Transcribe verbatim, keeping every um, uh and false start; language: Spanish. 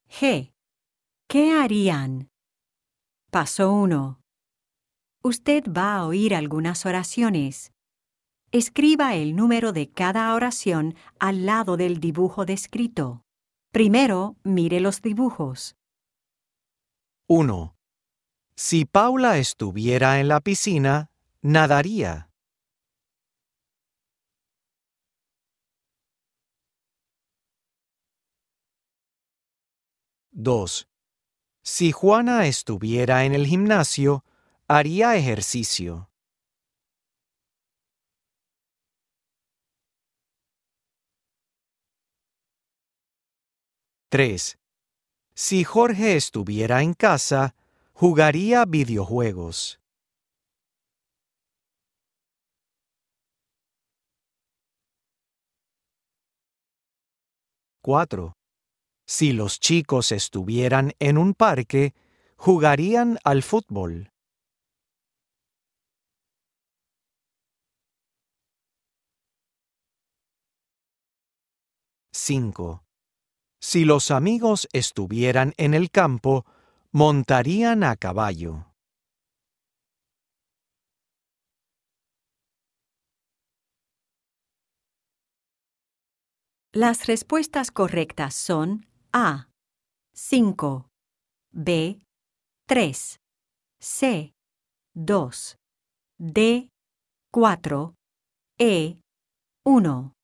G. ¿Qué harían? Paso uno. Usted va a oír algunas oraciones. Escriba el número de cada oración al lado del dibujo descrito. Primero, mire los dibujos. uno. Si Paula estuviera en la piscina, nadaría. dos. Si Juana estuviera en el gimnasio, haría ejercicio. tres. Si Jorge estuviera en casa, jugaría videojuegos. cuatro. Si los chicos estuvieran en un parque, jugarían al fútbol. cinco. Si los amigos estuvieran en el campo, montarían a caballo. Las respuestas correctas son A. cinco, B. tres, C. dos, D. cuatro, E. uno.